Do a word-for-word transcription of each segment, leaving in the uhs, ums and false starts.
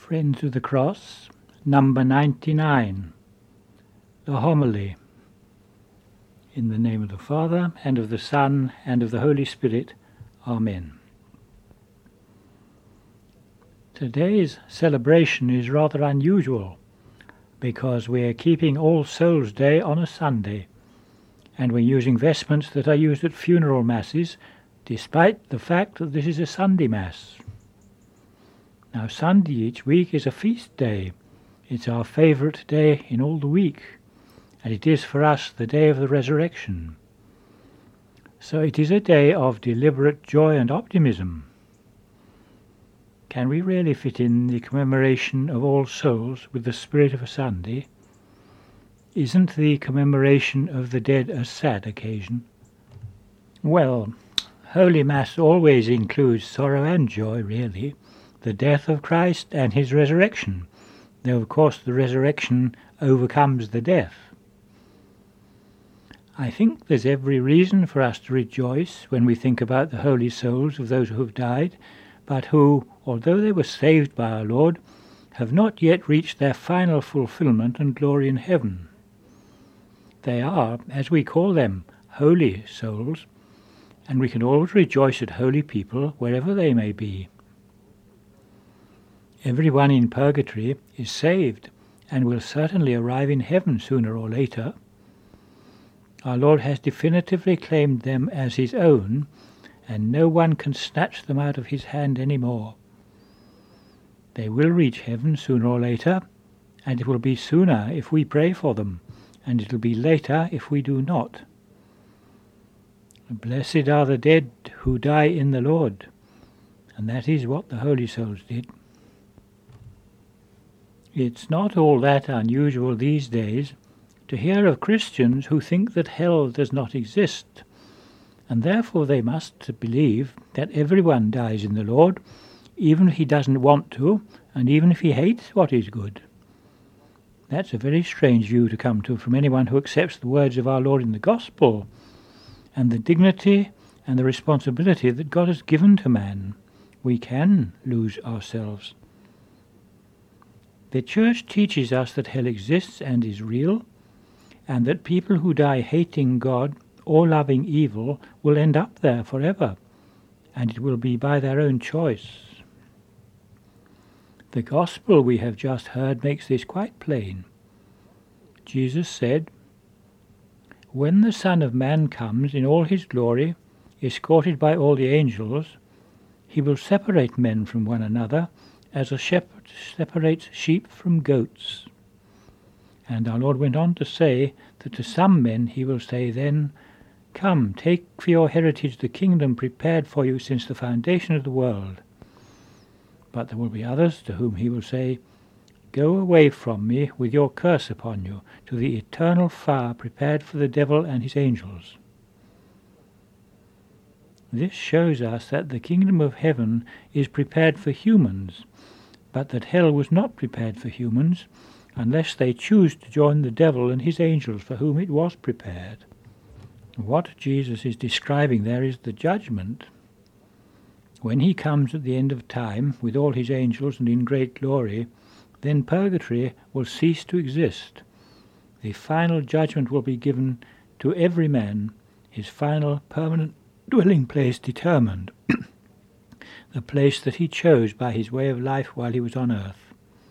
Friends of the Cross, number ninety-nine, the homily. In the name of the Father, and of the Son, and of the Holy Spirit. Amen. Today's celebration is rather unusual, because we are keeping All Souls' Day on a Sunday, and we're using vestments that are used at funeral masses, despite the fact that this is a Sunday Mass. Now, Sunday each week is a feast day. It's our favourite day in all the week, and it is for us the day of the resurrection. So it is a day of deliberate joy and optimism. Can we really fit in the commemoration of All Souls with the spirit of a Sunday? Isn't the commemoration of the dead a sad occasion? Well, Holy Mass always includes sorrow and joy, really. The death of Christ and his resurrection, though of course the resurrection overcomes the death. I think there's every reason for us to rejoice when we think about the holy souls of those who have died, but who, although they were saved by our Lord, have not yet reached their final fulfillment and glory in heaven. They are, as we call them, holy souls, and we can always rejoice at holy people wherever they may be. Everyone in purgatory is saved and will certainly arrive in heaven sooner or later. Our Lord has definitively claimed them as his own, and no one can snatch them out of his hand any more. They will reach heaven sooner or later, and it will be sooner if we pray for them, and it will be later if we do not. Blessed are the dead who die in the Lord, and that is what the holy souls did. It's not all that unusual these days to hear of Christians who think that hell does not exist, and therefore they must believe that everyone dies in the Lord, even if he doesn't want to, and even if he hates what is good. That's a very strange view to come to from anyone who accepts the words of our Lord in the Gospel, and the dignity and the responsibility that God has given to man. We can lose ourselves. The Church teaches us that hell exists and is real, and that people who die hating God or loving evil will end up there forever, and it will be by their own choice. The Gospel we have just heard makes this quite plain. Jesus said, "When the Son of Man comes in all his glory, escorted by all the angels, he will separate men from one another, as a shepherd separates sheep from goats." And our Lord went on to say that to some men he will say then, "Come, take for your heritage the kingdom prepared for you since the foundation of the world." But there will be others to whom he will say, "Go away from me with your curse upon you, to the eternal fire prepared for the devil and his angels." This shows us that the kingdom of heaven is prepared for humans, but that hell was not prepared for humans, unless they choose to join the devil and his angels for whom it was prepared. What Jesus is describing there is the judgment. When he comes at the end of time with all his angels and in great glory, then purgatory will cease to exist. The final judgment will be given to every man, his final permanent dwelling place determined, the place that he chose by his way of life while he was on earth.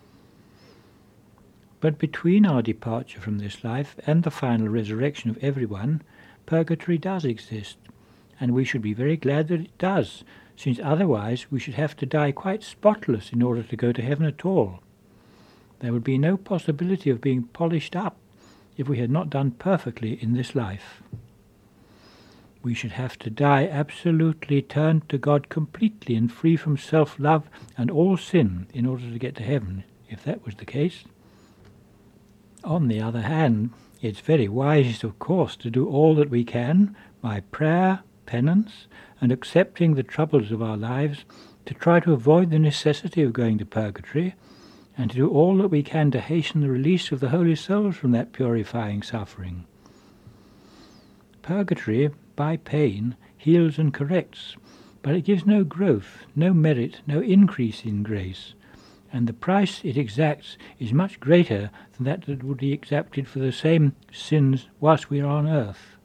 But between our departure from this life and the final resurrection of everyone, purgatory does exist, and we should be very glad that it does, since otherwise we should have to die quite spotless in order to go to heaven at all. There would be no possibility of being polished up if we had not done perfectly in this life. We should have to die absolutely turned to God completely and free from self-love and all sin in order to get to heaven, if that was the case. On the other hand, it's very wise, of course, to do all that we can by prayer, penance, and accepting the troubles of our lives to try to avoid the necessity of going to purgatory, and to do all that we can to hasten the release of the holy souls from that purifying suffering. Purgatory, by pain, heals and corrects, but it gives no growth, no merit, no increase in grace, and the price it exacts is much greater than that that would be exacted for the same sins whilst we are on earth.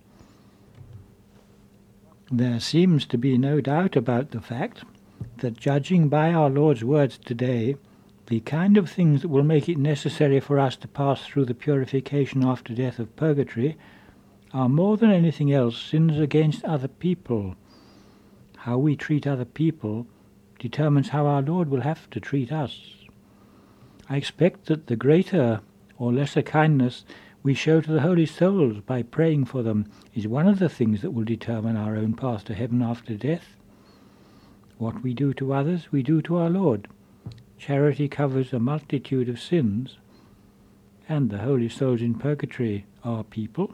There seems to be no doubt about the fact that, judging by our Lord's words today, the kind of things that will make it necessary for us to pass through the purification after death of purgatory are more than anything else sins against other people. How we treat other people determines how our Lord will have to treat us. I expect that the greater or lesser kindness we show to the holy souls by praying for them is one of the things that will determine our own path to heaven after death. What we do to others, we do to our Lord. Charity covers a multitude of sins, and the holy souls in purgatory are people.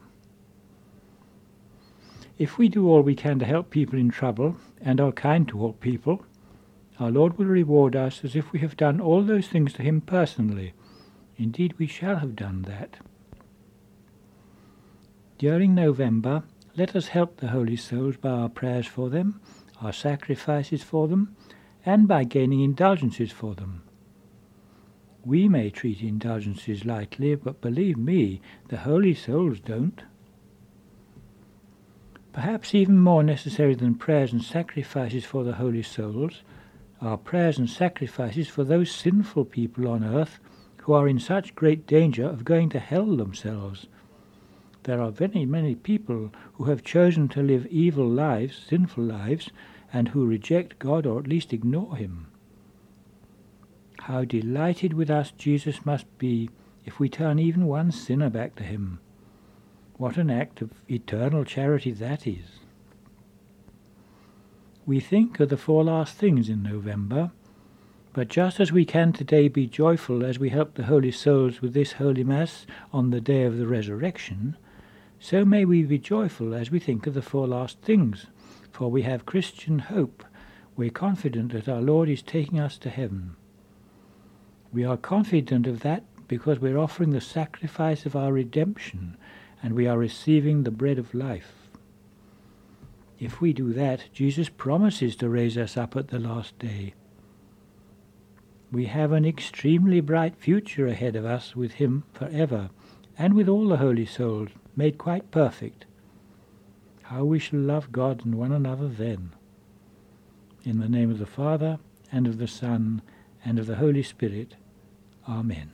If we do all we can to help people in trouble, and are kind to all people, our Lord will reward us as if we have done all those things to him personally. Indeed, we shall have done that. During November, let us help the holy souls by our prayers for them, our sacrifices for them, and by gaining indulgences for them. We may treat indulgences lightly, but believe me, the holy souls don't. Perhaps even more necessary than prayers and sacrifices for the holy souls are prayers and sacrifices for those sinful people on earth who are in such great danger of going to hell themselves. There are very many people who have chosen to live evil lives, sinful lives, and who reject God or at least ignore him. How delighted with us Jesus must be if we turn even one sinner back to him. What an act of eternal charity that is. We think of the four last things in November, but just as we can today be joyful as we help the holy souls with this Holy Mass on the day of the resurrection, so may we be joyful as we think of the four last things, for we have Christian hope. We're confident that our Lord is taking us to heaven. We are confident of that because we're offering the sacrifice of our redemption, and we are receiving the bread of life. If we do that, Jesus promises to raise us up at the last day. We have an extremely bright future ahead of us with him forever, and with all the holy souls, made quite perfect. How we shall love God and one another then. In the name of the Father, and of the Son, and of the Holy Spirit. Amen.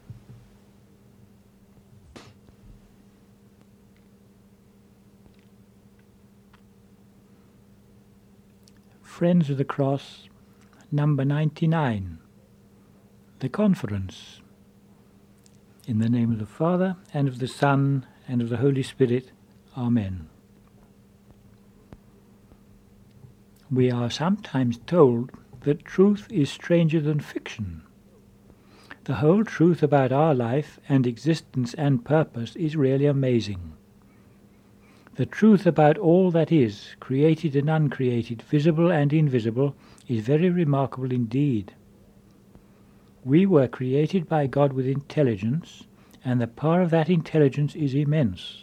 Friends of the Cross, number ninety-nine. The Conference. In the name of the Father, and of the Son, and of the Holy Spirit. Amen. We are sometimes told that truth is stranger than fiction. The whole truth about our life and existence and purpose is really amazing. The truth about all that is, created and uncreated, visible and invisible, is very remarkable indeed. We were created by God with intelligence, and the power of that intelligence is immense.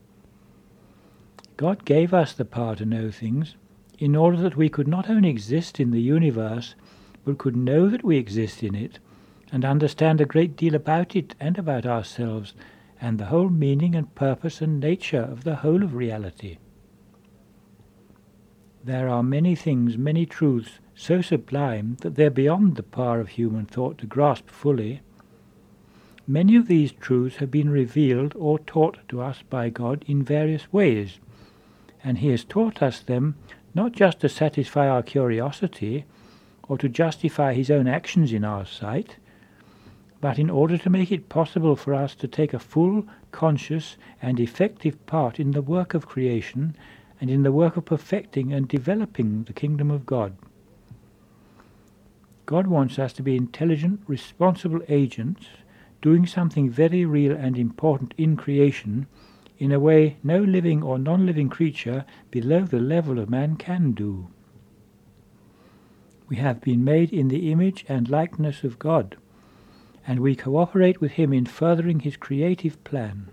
God gave us the power to know things in order that we could not only exist in the universe, but could know that we exist in it, and understand a great deal about it and about ourselves, and the whole meaning and purpose and nature of the whole of reality. There are many things, many truths, so sublime that they're beyond the power of human thought to grasp fully. Many of these truths have been revealed or taught to us by God in various ways, and he has taught us them not just to satisfy our curiosity or to justify his own actions in our sight, but in order to make it possible for us to take a full, conscious, and effective part in the work of creation and in the work of perfecting and developing the kingdom of God. God wants us to be intelligent, responsible agents, doing something very real and important in creation in a way no living or non-living creature below the level of man can do. We have been made in the image and likeness of God, and we cooperate with him in furthering his creative plan.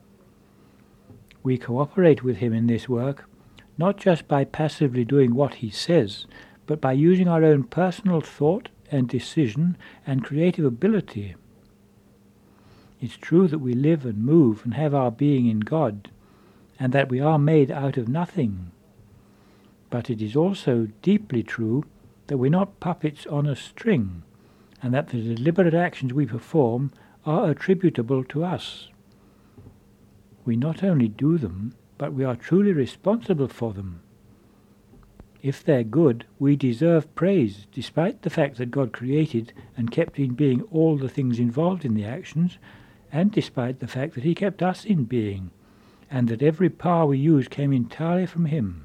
We cooperate with him in this work, not just by passively doing what he says, but by using our own personal thought, and decision and creative ability. It's true that we live and move and have our being in God, and that we are made out of nothing. But it is also deeply true that we're not puppets on a string, and that the deliberate actions we perform are attributable to us. We not only do them, but we are truly responsible for them. If they're good, we deserve praise, despite the fact that God created and kept in being all the things involved in the actions, and despite the fact that he kept us in being, and that every power we use came entirely from him.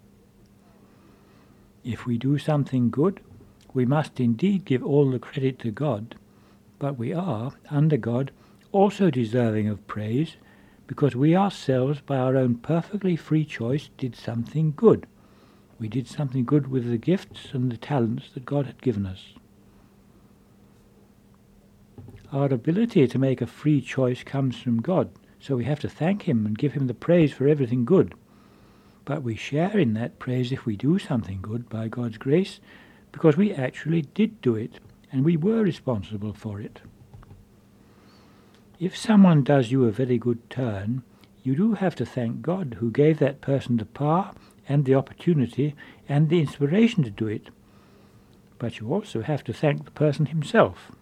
If we do something good, we must indeed give all the credit to God, but we are, under God, also deserving of praise, because we ourselves, by our own perfectly free choice, did something good. We did something good with the gifts and the talents that God had given us. Our ability to make a free choice comes from God, so we have to thank him and give him the praise for everything good. But we share in that praise if we do something good by God's grace, because we actually did do it, and we were responsible for it. If someone does you a very good turn, you do have to thank God, who gave that person the power and the opportunity and the inspiration to do it. But you also have to thank the person himself.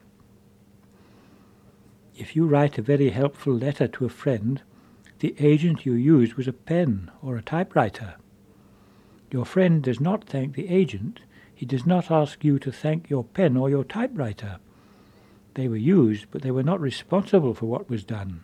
If you write a very helpful letter to a friend, the agent you used was a pen or a typewriter. Your friend does not thank the agent. He does not ask you to thank your pen or your typewriter. They were used, but they were not responsible for what was done.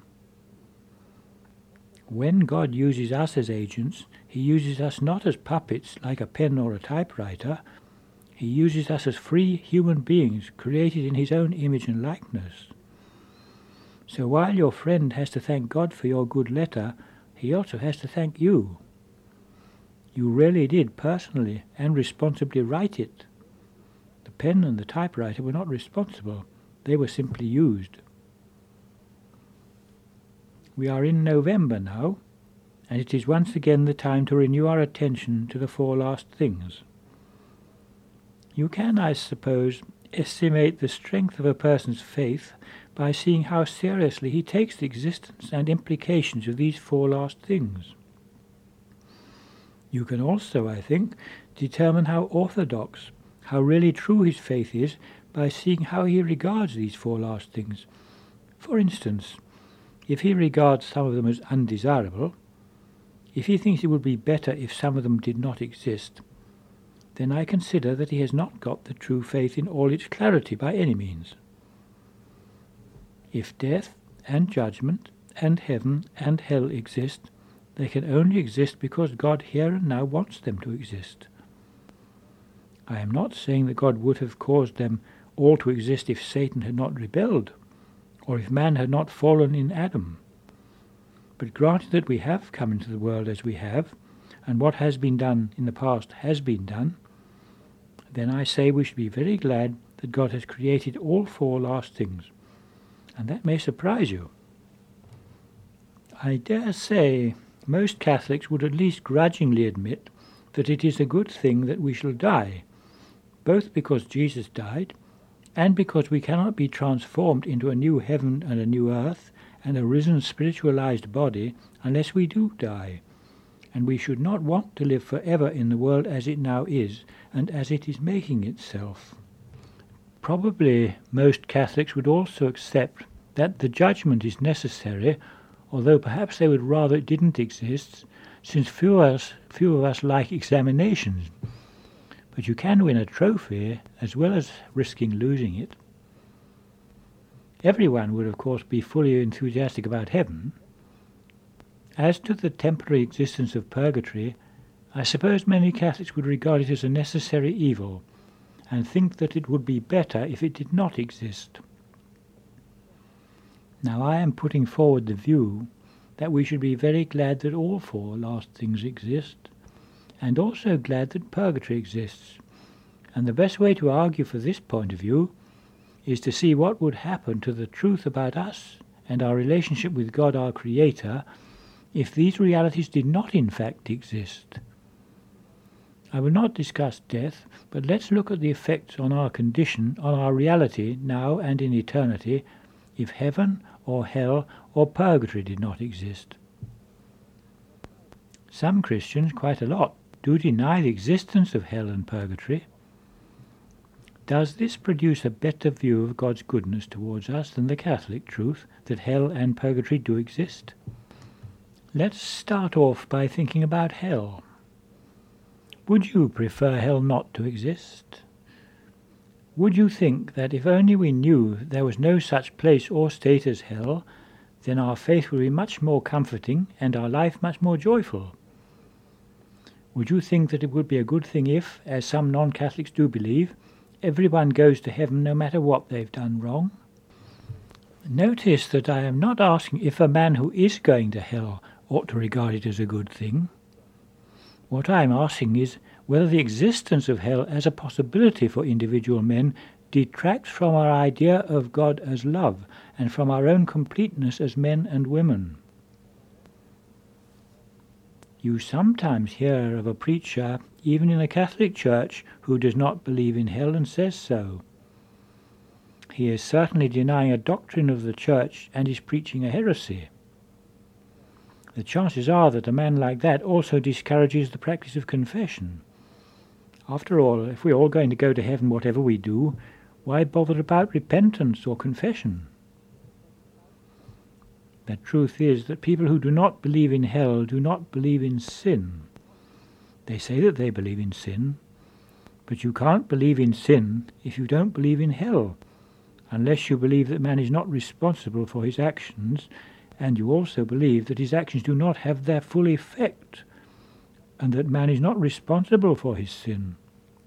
When God uses us as agents, he uses us not as puppets like a pen or a typewriter. He uses us as free human beings created in his own image and likeness. So while your friend has to thank God for your good letter, he also has to thank you. You really did personally and responsibly write it. The pen and the typewriter were not responsible. They were simply used. We are in November now, and it is once again the time to renew our attention to the four last things. You can, I suppose, estimate the strength of a person's faith by seeing how seriously he takes the existence and implications of these four last things. You can also, I think, determine how orthodox, how really true his faith is by seeing how he regards these four last things. For instance, if he regards some of them as undesirable, if he thinks it would be better if some of them did not exist, then I consider that he has not got the true faith in all its clarity by any means. If death and judgment and heaven and hell exist, they can only exist because God here and now wants them to exist. I am not saying that God would have caused them all to exist if Satan had not rebelled, or if man had not fallen in Adam. But granted that we have come into the world as we have, and what has been done in the past has been done, then I say we should be very glad that God has created all four last things, and that may surprise you. I dare say most Catholics would at least grudgingly admit that it is a good thing that we shall die, both because Jesus died, and because we cannot be transformed into a new heaven and a new earth and a risen spiritualized body unless we do die, and we should not want to live forever in the world as it now is and as it is making itself. Probably most Catholics would also accept that the judgment is necessary, although perhaps they would rather it didn't exist, since few of us, few of us like examinations. But you can win a trophy as well as risking losing it. Everyone would, of course, be fully enthusiastic about heaven. As to the temporary existence of purgatory, I suppose many Catholics would regard it as a necessary evil, and think that it would be better if it did not exist. Now I am putting forward the view that we should be very glad that all four last things exist, and also glad that purgatory exists. And the best way to argue for this point of view is to see what would happen to the truth about us and our relationship with God our Creator if these realities did not in fact exist. I will not discuss death, but let's look at the effects on our condition, on our reality, now and in eternity, if heaven or hell or purgatory did not exist. Some Christians, quite a lot, do deny the existence of hell and purgatory. Does this produce a better view of God's goodness towards us than the Catholic truth that hell and purgatory do exist? Let's start off by thinking about hell. Would you prefer hell not to exist? Would you think that if only we knew there was no such place or state as hell, then our faith would be much more comforting and our life much more joyful? Would you think that it would be a good thing if, as some non-Catholics do believe, everyone goes to heaven no matter what they've done wrong? Notice that I am not asking if a man who is going to hell ought to regard it as a good thing. What I am asking is whether the existence of hell as a possibility for individual men detracts from our idea of God as love and from our own completeness as men and women. You sometimes hear of a preacher, even in a Catholic church, who does not believe in hell and says so. He is certainly denying a doctrine of the church and is preaching a heresy. The chances are that a man like that also discourages the practice of confession. After all, if we are all going to go to heaven whatever we do, why bother about repentance or confession? The truth is that people who do not believe in hell do not believe in sin. They say that they believe in sin, but you can't believe in sin if you don't believe in hell, unless you believe that man is not responsible for his actions, and you also believe that his actions do not have their full effect, and that man is not responsible for his sin.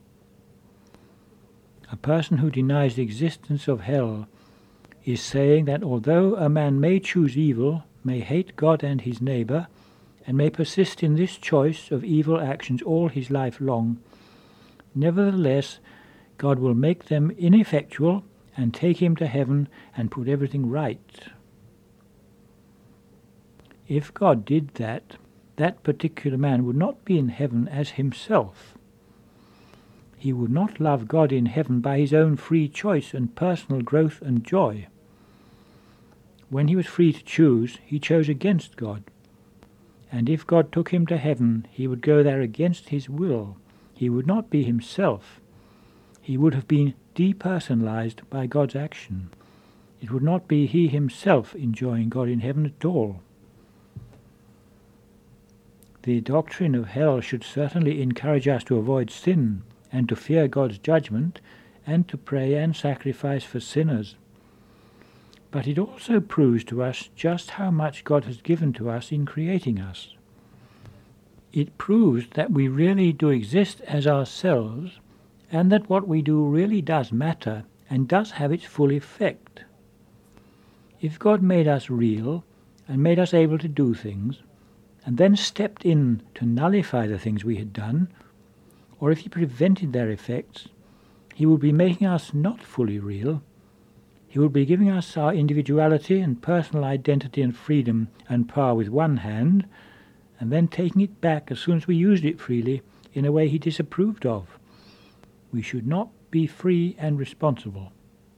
A person who denies the existence of hell is saying that although a man may choose evil, may hate God and his neighbour, and may persist in this choice of evil actions all his life long, nevertheless God will make them ineffectual and take him to heaven and put everything right. If God did that, that particular man would not be in heaven as himself. He would not love God in heaven by his own free choice and personal growth and joy. When he was free to choose, he chose against God. And if God took him to heaven, he would go there against his will. He would not be himself. He would have been depersonalized by God's action. It would not be he himself enjoying God in heaven at all. The doctrine of hell should certainly encourage us to avoid sin and to fear God's judgment and to pray and sacrifice for sinners. But it also proves to us just how much God has given to us in creating us. It proves that we really do exist as ourselves, and that what we do really does matter and does have its full effect. If God made us real and made us able to do things, and then stepped in to nullify the things we had done, or if he prevented their effects, he would be making us not fully real. He would be giving us our individuality and personal identity and freedom and power with one hand, and then taking it back as soon as we used it freely in a way he disapproved of. We should not be free and responsible.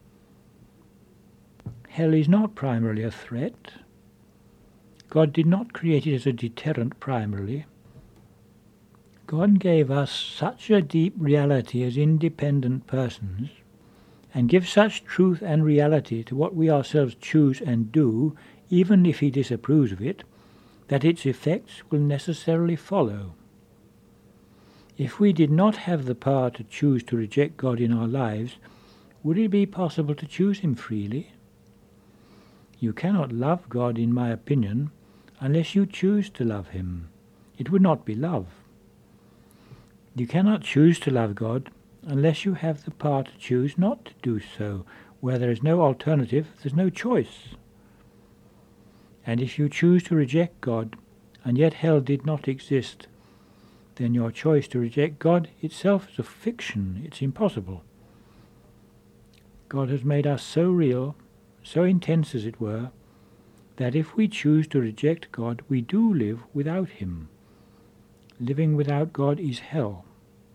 Hell is not primarily a threat. God did not create it as a deterrent primarily. God gave us such a deep reality as independent persons, and gives such truth and reality to what we ourselves choose and do, even if he disapproves of it, that its effects will necessarily follow. If we did not have the power to choose to reject God in our lives, would it be possible to choose him freely? You cannot love God, in my opinion, unless you choose to love him. It would not be love. You cannot choose to love God unless you have the power to choose not to do so. Where there is no alternative, there's no choice. And if you choose to reject God, and yet hell did not exist, then your choice to reject God itself is a fiction. It's impossible. God has made us so real, so intense as it were, that if we choose to reject God, we do live without him. Living without God is hell.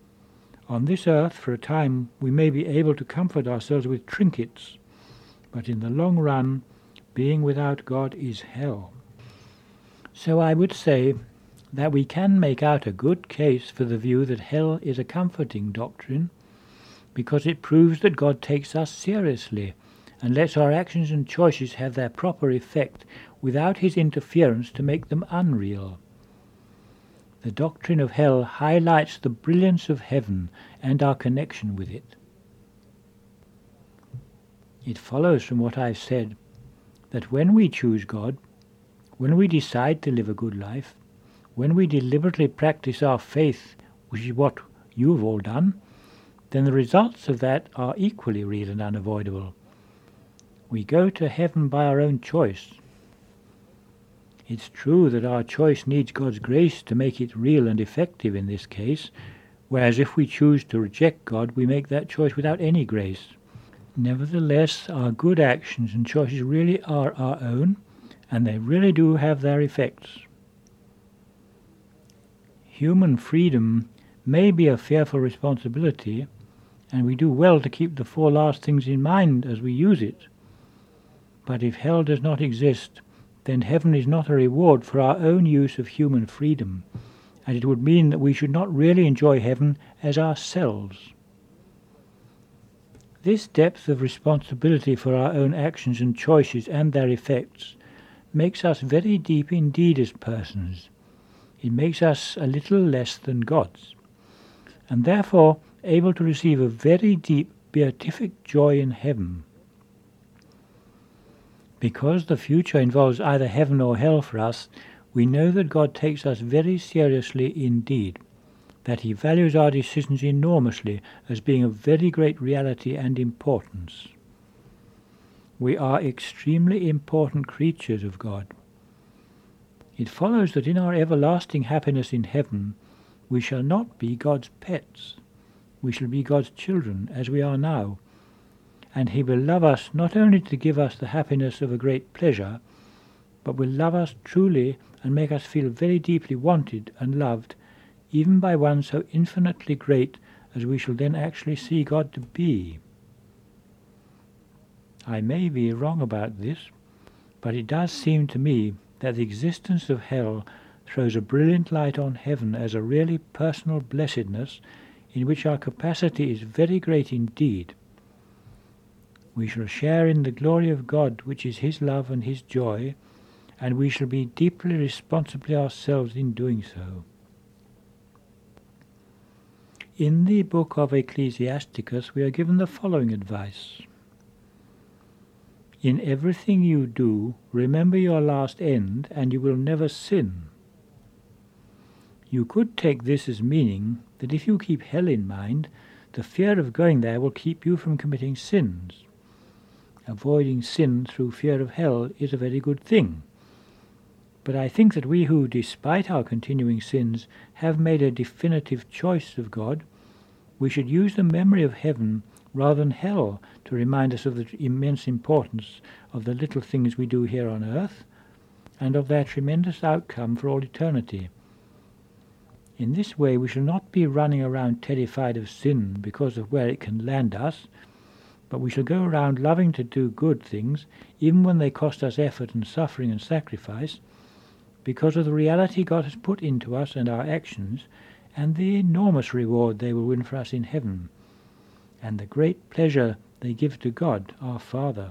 On this earth, for a time, we may be able to comfort ourselves with trinkets, but in the long run, being without God is hell. So I would say that we can make out a good case for the view that hell is a comforting doctrine, because it proves that God takes us seriously and lets our actions and choices have their proper effect without his interference to make them unreal. The doctrine of hell highlights the brilliance of heaven and our connection with it. It follows from what I've said that when we choose God, when we decide to live a good life, when we deliberately practice our faith, which is what you've all done, then the results of that are equally real and unavoidable. We go to heaven by our own choice. It's true that our choice needs God's grace to make it real and effective in this case, whereas if we choose to reject God, we make that choice without any grace. Nevertheless, our good actions and choices really are our own, and they really do have their effects. Human freedom may be a fearful responsibility, and we do well to keep the four last things in mind as we use it. But if hell does not exist, then heaven is not a reward for our own use of human freedom, and it would mean that we should not really enjoy heaven as ourselves. This depth of responsibility for our own actions and choices and their effects makes us very deep indeed as persons. It makes us a little less than gods, and therefore able to receive a very deep beatific joy in heaven. Because the future involves either heaven or hell for us, we know that God takes us very seriously indeed, that he values our decisions enormously as being of very great reality and importance. We are extremely important creatures of God. It follows that in our everlasting happiness in heaven, we shall not be God's pets. We shall be God's children, as we are now, and he will love us not only to give us the happiness of a great pleasure, but will love us truly and make us feel very deeply wanted and loved, even by one so infinitely great as we shall then actually see God to be. I may be wrong about this, but it does seem to me that the existence of hell throws a brilliant light on heaven as a really personal blessedness in which our capacity is very great indeed. We shall share in the glory of God, which is his love and his joy, and we shall be deeply responsible ourselves in doing so. In the book of Ecclesiasticus we are given the following advice. In everything you do, remember your last end, and you will never sin. You could take this as meaning that if you keep hell in mind, the fear of going there will keep you from committing sins. Avoiding sin through fear of hell is a very good thing. But I think that we who, despite our continuing sins, have made a definitive choice of God, we should use the memory of heaven rather than hell to remind us of the immense importance of the little things we do here on earth, and of their tremendous outcome for all eternity. In this way we shall not be running around terrified of sin because of where it can land us, but we shall go around loving to do good things, even when they cost us effort and suffering and sacrifice, because of the reality God has put into us and our actions, and the enormous reward they will win for us in heaven, and the great pleasure they give to God, our Father.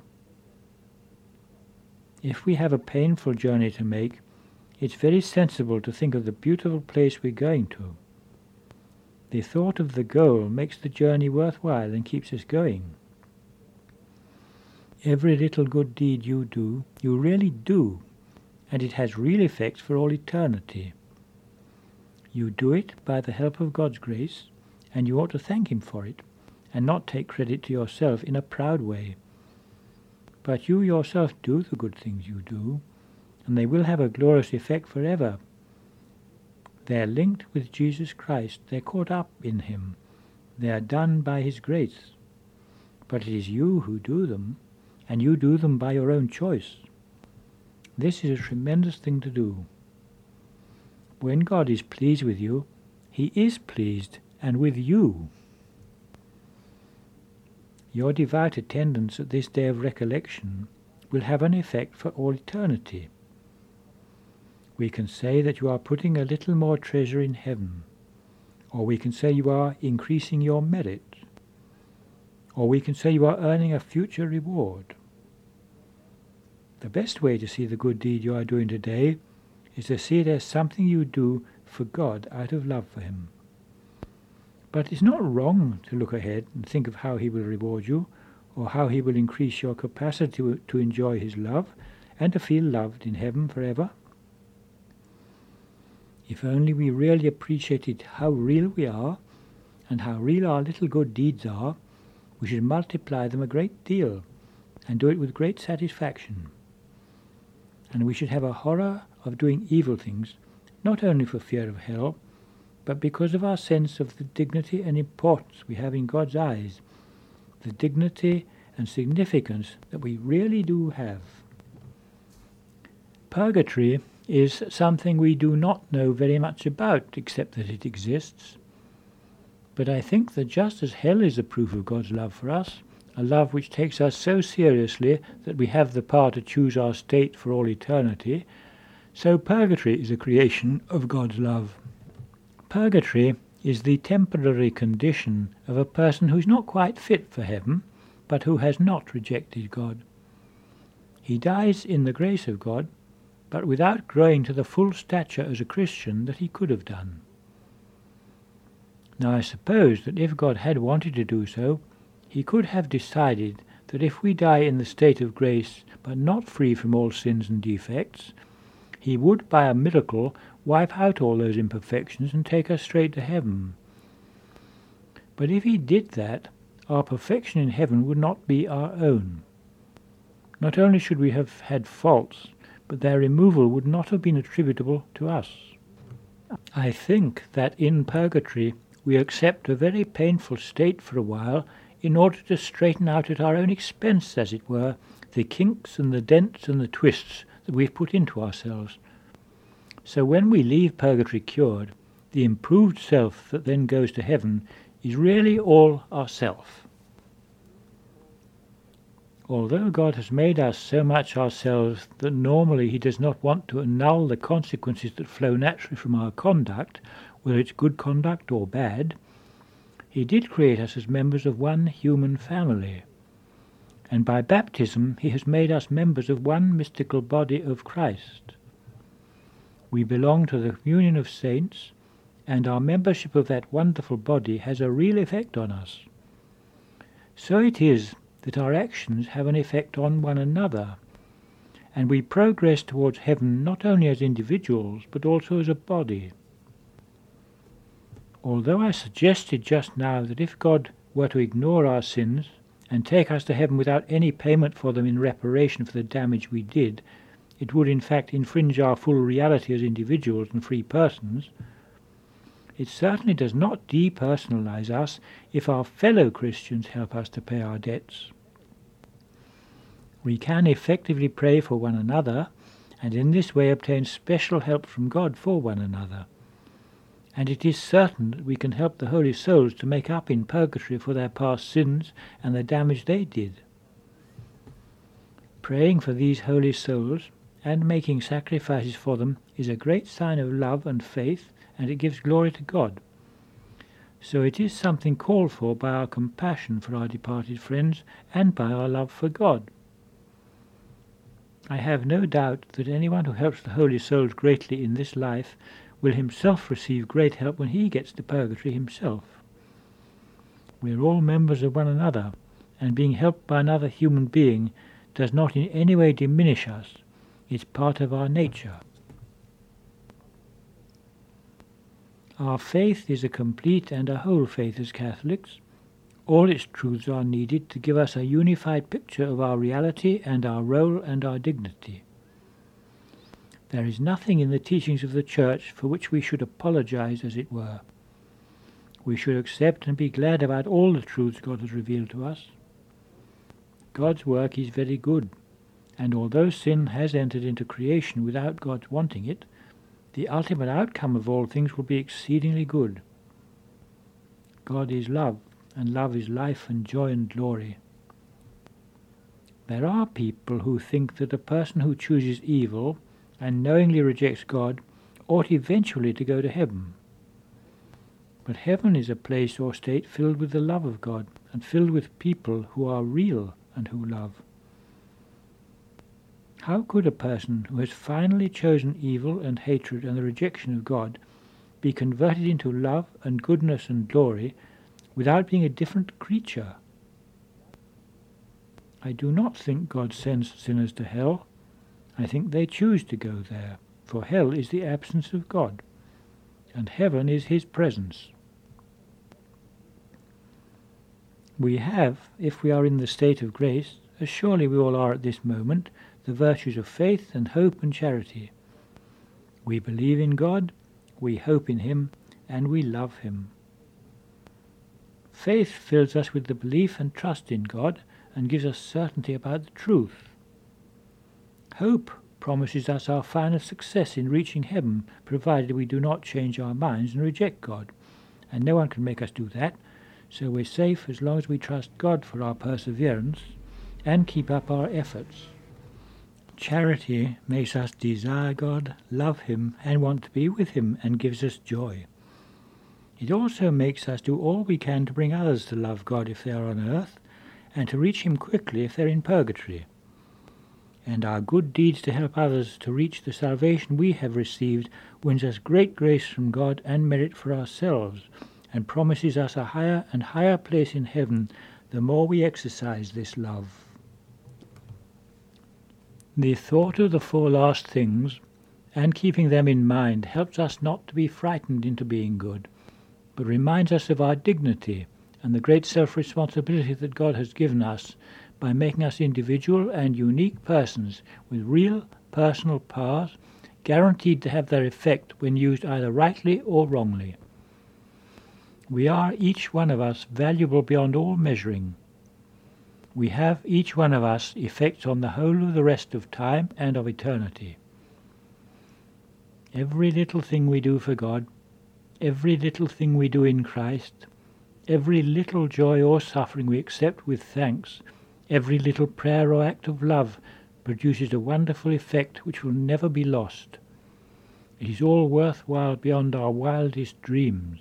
If we have a painful journey to make, it's very sensible to think of the beautiful place we're going to. The thought of the goal makes the journey worthwhile and keeps us going. Every little good deed you do, you really do, and it has real effects for all eternity. You do it by the help of God's grace, and you ought to thank him for it, and not take credit to yourself in a proud way. But you yourself do the good things you do, and they will have a glorious effect forever. They are linked with Jesus Christ, they are caught up in him, they are done by his grace. But it is you who do them, and you do them by your own choice. This is a tremendous thing to do. When God is pleased with you, he is pleased, and with you. Your devout attendance at this day of recollection will have an effect for all eternity. We can say that you are putting a little more treasure in heaven, or we can say you are increasing your merit, or we can say you are earning a future reward. The best way to see the good deed you are doing today is to see it as something you do for God out of love for him. But it's not wrong to look ahead and think of how he will reward you, or how he will increase your capacity to, to enjoy his love and to feel loved in heaven forever. If only we really appreciated how real we are and how real our little good deeds are, we should multiply them a great deal and do it with great satisfaction. And we should have a horror of doing evil things, not only for fear of hell, but because of our sense of the dignity and importance we have in God's eyes, the dignity and significance that we really do have. Purgatory is something we do not know very much about, except that it exists. But I think that just as hell is a proof of God's love for us, a love which takes us so seriously that we have the power to choose our state for all eternity, so purgatory is a creation of God's love. Purgatory is the temporary condition of a person who is not quite fit for heaven, but who has not rejected God. He dies in the grace of God, but without growing to the full stature as a Christian that he could have done. Now I suppose that if God had wanted to do so, he could have decided that if we die in the state of grace, but not free from all sins and defects, he would, by a miracle, wipe out all those imperfections and take us straight to heaven. But if he did that, our perfection in heaven would not be our own. Not only should we have had faults, but their removal would not have been attributable to us. I think that in purgatory we accept a very painful state for a while in order to straighten out at our own expense, as it were, the kinks and the dents and the twists that we've put into ourselves. So when we leave purgatory cured, the improved self that then goes to heaven is really all ourself. Although God has made us so much ourselves that normally he does not want to annul the consequences that flow naturally from our conduct, whether it's good conduct or bad, he did create us as members of one human family. And by baptism he has made us members of one mystical body of Christ. We belong to the communion of saints, and our membership of that wonderful body has a real effect on us. So it is that our actions have an effect on one another, and we progress towards heaven not only as individuals, but also as a body. Although I suggested just now that if God were to ignore our sins and take us to heaven without any payment for them in reparation for the damage we did, it would in fact infringe our full reality as individuals and free persons, it certainly does not depersonalize us if our fellow Christians help us to pay our debts. We can effectively pray for one another, and in this way obtain special help from God for one another. And it is certain that we can help the holy souls to make up in purgatory for their past sins and the damage they did. Praying for these holy souls and making sacrifices for them is a great sign of love and faith, and it gives glory to God. So it is something called for by our compassion for our departed friends and by our love for God. I have no doubt that anyone who helps the holy souls greatly in this life will himself receive great help when he gets to purgatory himself. We are all members of one another, and being helped by another human being does not in any way diminish us. It's part of our nature. Our faith is a complete and a whole faith as Catholics. All its truths are needed to give us a unified picture of our reality and our role and our dignity. There is nothing in the teachings of the Church for which we should apologize, as it were. We should accept and be glad about all the truths God has revealed to us. God's work is very good, and although sin has entered into creation without God's wanting it, the ultimate outcome of all things will be exceedingly good. God is love, and love is life and joy and glory. There are people who think that a person who chooses evil and knowingly rejects God ought eventually to go to heaven. But heaven is a place or state filled with the love of God and filled with people who are real and who love. How could a person who has finally chosen evil and hatred and the rejection of God be converted into love and goodness and glory without being a different creature? I do not think God sends sinners to hell. I think they choose to go there, for hell is the absence of God, and heaven is his presence. We have, if we are in the state of grace, as surely we all are at this moment, the virtues of faith and hope and charity. We believe in God, we hope in him, and we love him. Faith fills us with the belief and trust in God and gives us certainty about the truth. Hope promises us our final success in reaching heaven, provided we do not change our minds and reject God. And no one can make us do that, so we're safe as long as we trust God for our perseverance and keep up our efforts. Charity makes us desire God, love him, and want to be with him, and gives us joy. It also makes us do all we can to bring others to love God if they are on earth, and to reach him quickly if they're in purgatory. And our good deeds to help others to reach the salvation we have received wins us great grace from God and merit for ourselves, and promises us a higher and higher place in heaven the more we exercise this love. The thought of the four last things, and keeping them in mind, helps us not to be frightened into being good, but reminds us of our dignity and the great self-responsibility that God has given us by making us individual and unique persons with real personal powers, guaranteed to have their effect when used either rightly or wrongly. We are, each one of us, valuable beyond all measuring. We have, each one of us, effects on the whole of the rest of time and of eternity. Every little thing we do for God, every little thing we do in Christ, every little joy or suffering we accept with thanks, every little prayer or act of love produces a wonderful effect which will never be lost. It is all worthwhile beyond our wildest dreams.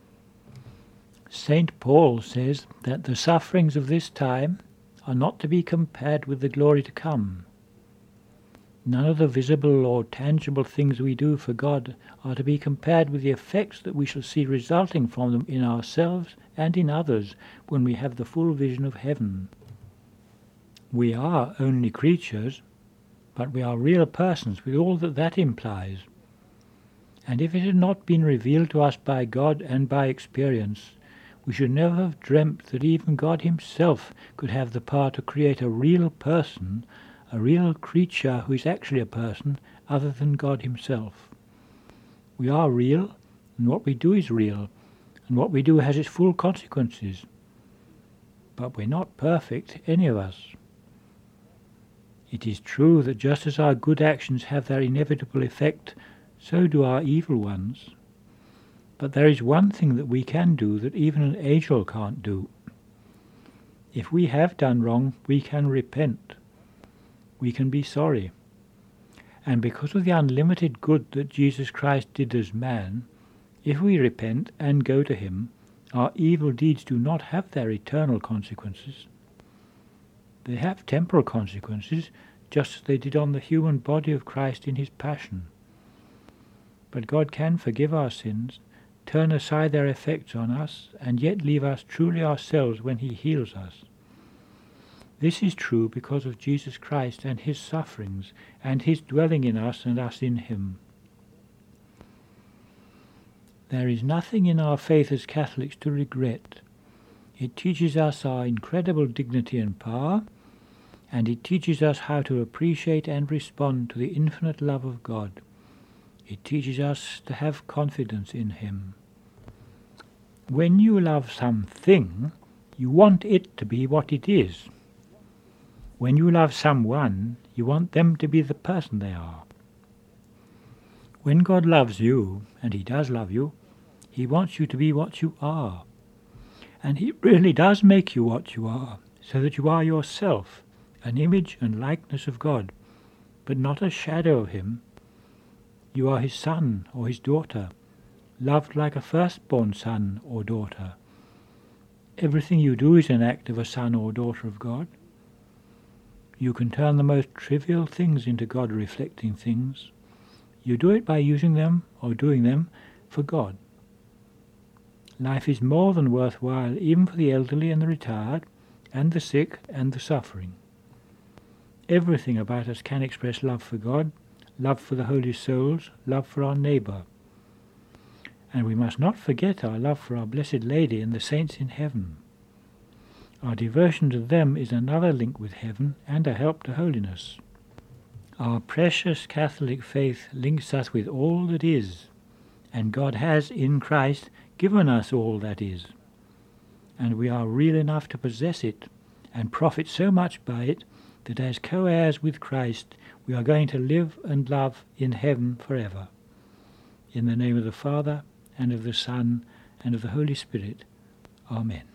Saint Paul says that the sufferings of this time are not to be compared with the glory to come. None of the visible or tangible things we do for God are to be compared with the effects that we shall see resulting from them in ourselves and in others when we have the full vision of heaven. We are only creatures, but we are real persons with all that that implies. And if it had not been revealed to us by God and by experience, we should never have dreamt that even God himself could have the power to create a real person, a real creature who is actually a person, other than God himself. We are real, and what we do is real, and what we do has its full consequences. But we're not perfect, any of us. It is true that just as our good actions have their inevitable effect, so do our evil ones. But there is one thing that we can do that even an angel can't do. If we have done wrong, we can repent. We can be sorry. And because of the unlimited good that Jesus Christ did as man, if we repent and go to him, our evil deeds do not have their eternal consequences. They have temporal consequences, just as they did on the human body of Christ in his passion. But God can forgive our sins, turn aside their effects on us, and yet leave us truly ourselves when he heals us. This is true because of Jesus Christ and his sufferings, and his dwelling in us and us in him. There is nothing in our faith as Catholics to regret. It teaches us our incredible dignity and power, and it teaches us how to appreciate and respond to the infinite love of God. It teaches us to have confidence in him. When you love something, you want it to be what it is. When you love someone, you want them to be the person they are. When God loves you, and he does love you, he wants you to be what you are. And he really does make you what you are, so that you are yourself, an image and likeness of God, but not a shadow of him. You are his son or his daughter, loved like a firstborn son or daughter. Everything you do is an act of a son or daughter of God. You can turn the most trivial things into God-reflecting things. You do it by using them or doing them for God. Life is more than worthwhile even for the elderly and the retired, and the sick and the suffering. Everything about us can express love for God, love for the holy souls, love for our neighbour. And we must not forget our love for our Blessed Lady and the saints in heaven. Our devotion to them is another link with heaven and a help to holiness. Our precious Catholic faith links us with all that is, and God has, in Christ, given us all that is. And we are real enough to possess it and profit so much by it that as co-heirs with Christ we are going to live and love in heaven forever. In the name of the Father, and of the Son, and of the Holy Spirit. Amen.